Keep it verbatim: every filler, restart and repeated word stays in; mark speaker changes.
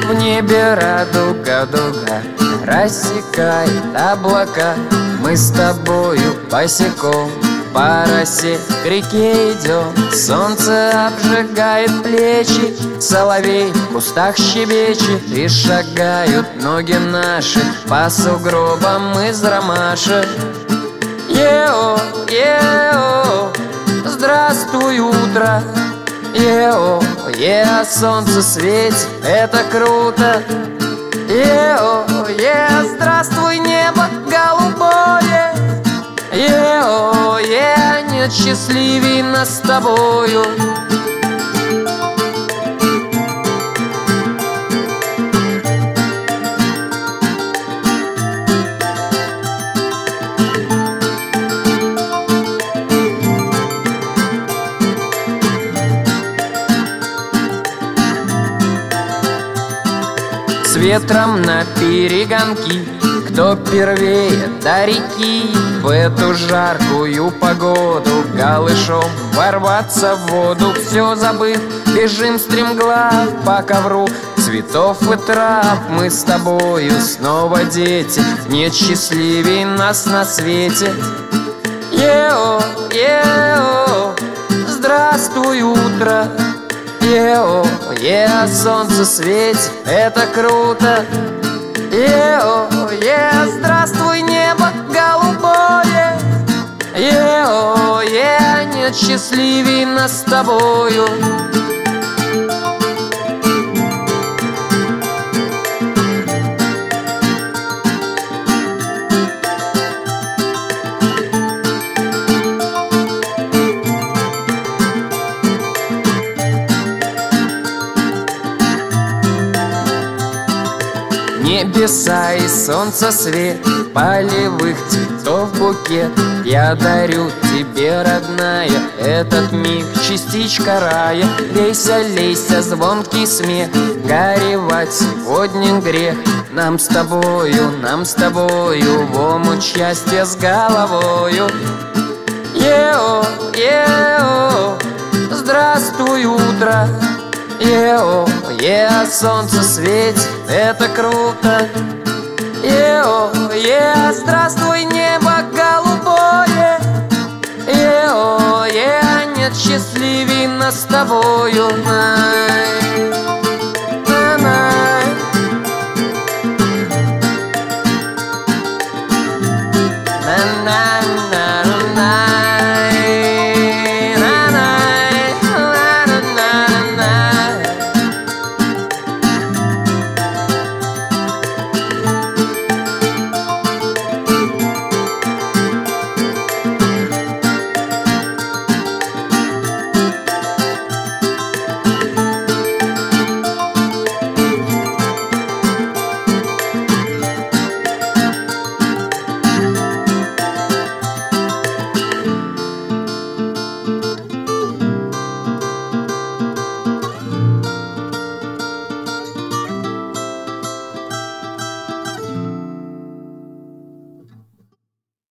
Speaker 1: В небе радуга-дуга рассекает облака. Мы с тобою босиком по росе к реке идем. Солнце обжигает плечи, соловей в кустах щебечет. И шагают ноги наши по сугробам из ромашек. Ео, ео, здравствуй, утро. Ео, ео, солнце светит, это круто. Ео, ео, здравствуй, небо голубое. Ео, ео, нет счастливей нас с тобою. С ветром на перегонки, кто первее до реки. В эту жаркую погоду голышом ворваться в воду. Все забыв, бежим стремглав по ковру цветов и трав. Мы с тобою снова дети, нет счастливей нас на свете. Ео, ео, здравствуй, утро. Ео, ео, солнце светит, это круто. Ео, ео, здравствуй, небо голубое. Ео, ео, нет счастливей нас с тобою. Небеса и солнце свет, полевых цветов букет. Я дарю тебе, родная, этот миг, частичка рая. Лейся, лейся, звонкий смех, горевать сегодня грех. Нам с тобою, нам с тобою в омут счастья с головою. Ео, ео, здравствуй, утро. Ео, ео, солнце светит, это круто. Ео, ео, здравствуй, небо голубое. Ео, ео, нет счастливей нас с тобою. Ай.